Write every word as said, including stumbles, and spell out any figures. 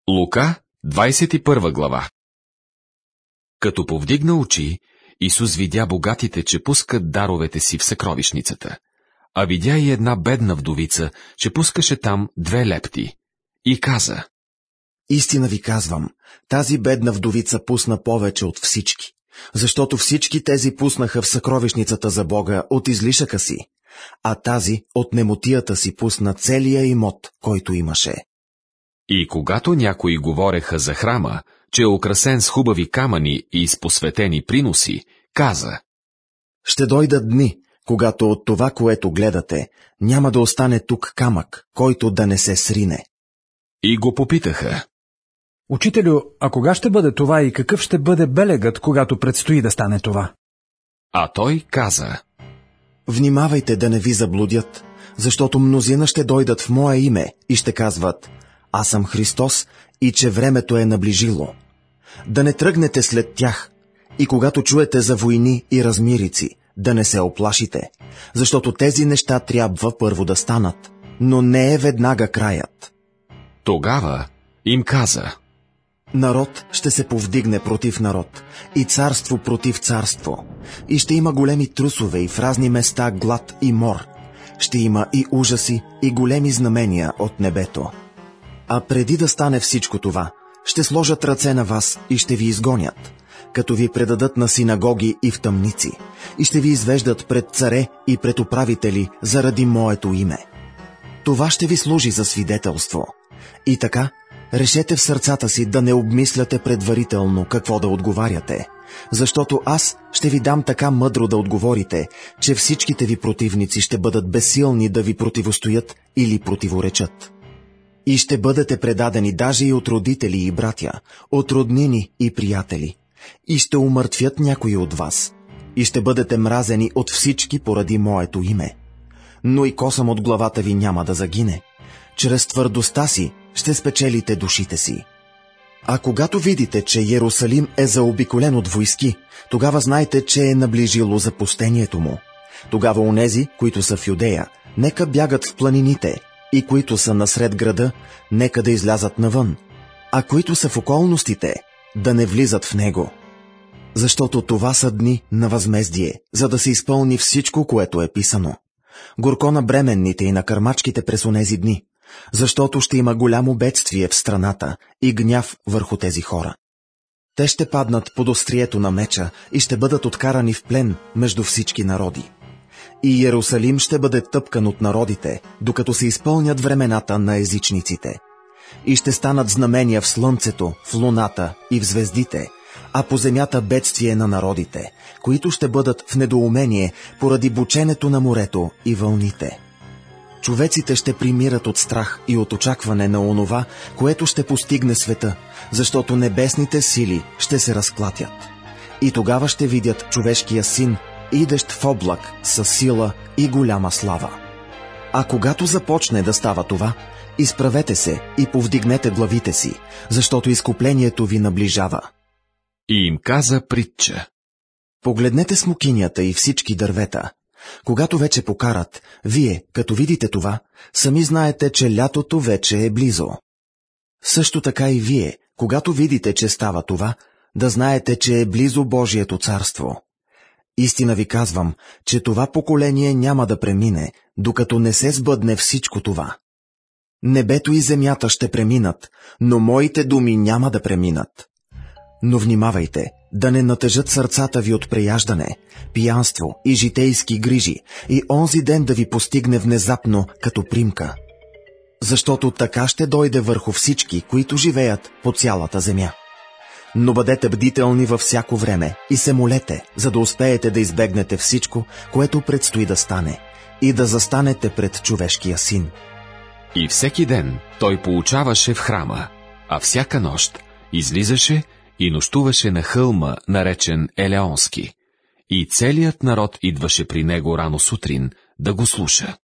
Лука, двадесет и първа глава. Като повдигна очи, Исус видя богатите, че пускат даровете си в съкровищницата, а видя и една бедна вдовица, че пускаше там две лепти, и каза: Истина ви казвам, тази бедна вдовица пусна повече от всички, защото всички тези пуснаха в съкровищницата за Бога от излишъка си, а тази от немотията си пусна целия имот, който имаше. И когато някои говореха за храма, че е украсен с хубави камъни и с посветени приноси, каза: Ще дойдат дни, когато от това, което гледате, няма да остане тук камък, който да не се срине. И го попитаха: Учителю, а кога ще бъде това и какъв ще бъде белегът, когато предстои да стане това? А той каза: Внимавайте да не ви заблудят, защото мнозина ще дойдат в мое име и ще казват: Аз съм Христос и че времето е наближило. Да не тръгнете след тях, и когато чуете за войни и размирици, да не се оплашите, защото тези неща трябва първо да станат, но не е веднага краят. Тогава им каза: Народ ще се повдигне против народ, и царство против царство, и ще има големи трусове и в разни места глад и мор, ще има и ужаси и големи знамения от небето. А преди да стане всичко това, ще сложат ръце на вас и ще ви изгонят, като ви предадат на синагоги и в тъмници, и ще ви извеждат пред царе и пред управители заради моето име. Това ще ви служи за свидетелство. И така, решете в сърцата си да не обмисляте предварително какво да отговаряте, защото аз ще ви дам така мъдро да отговорите, че всичките ви противници ще бъдат безсилни да ви противостоят или противоречат. И ще бъдете предадени даже и от родители и братя, от роднини и приятели, и ще умъртвят някои от вас, и ще бъдете мразени от всички поради моето име. Но и косъм от главата ви няма да загине. Чрез твърдостта си ще спечелите душите си. А когато видите, че Йерусалим е заобиколен от войски, тогава знайте, че е наближило запустението му. Тогава онези, които са в Юдея, нека бягат в планините, и които са насред града, нека да излязат навън, а които са в околностите, да не влизат в него. Защото това са дни на възмездие, за да се изпълни всичко, което е писано. Горко на бременните и на кърмачките през онези дни, защото ще има голямо бедствие в страната и гняв върху тези хора. Те ще паднат под острието на меча и ще бъдат откарани в плен между всички народи. И Йерусалим ще бъде тъпкан от народите, докато се изпълнят времената на езичниците. И ще станат знамения в слънцето, в луната и в звездите, а по земята бедствие на народите, които ще бъдат в недоумение поради бученето на морето и вълните. Човеците ще примират от страх и от очакване на онова, което ще постигне света, защото небесните сили ще се разклатят. И тогава ще видят човешкия син, идещ в облак със сила и голяма слава. А когато започне да става това, изправете се и повдигнете главите си, защото изкуплението ви наближава. И им каза притча: Погледнете смокинята и всички дървета. Когато вече покарат, вие, като видите това, сами знаете, че лятото вече е близо. Също така и вие, когато видите, че става това, да знаете, че е близо Божието царство. Истина ви казвам, че това поколение няма да премине, докато не се сбъдне всичко това. Небето и земята ще преминат, но моите думи няма да преминат. Но внимавайте, да не натежат сърцата ви от преяждане, пиянство и житейски грижи, и онзи ден да ви постигне внезапно като примка. Защото така ще дойде върху всички, които живеят по цялата земя. Но бъдете бдителни във всяко време и се молете, за да успеете да избегнете всичко, което предстои да стане, и да застанете пред човешкия син. И всеки ден той поучаваше в храма, а всяка нощ излизаше и нощуваше на хълма, наречен Елеонски, и целият народ идваше при него рано сутрин да го слуша.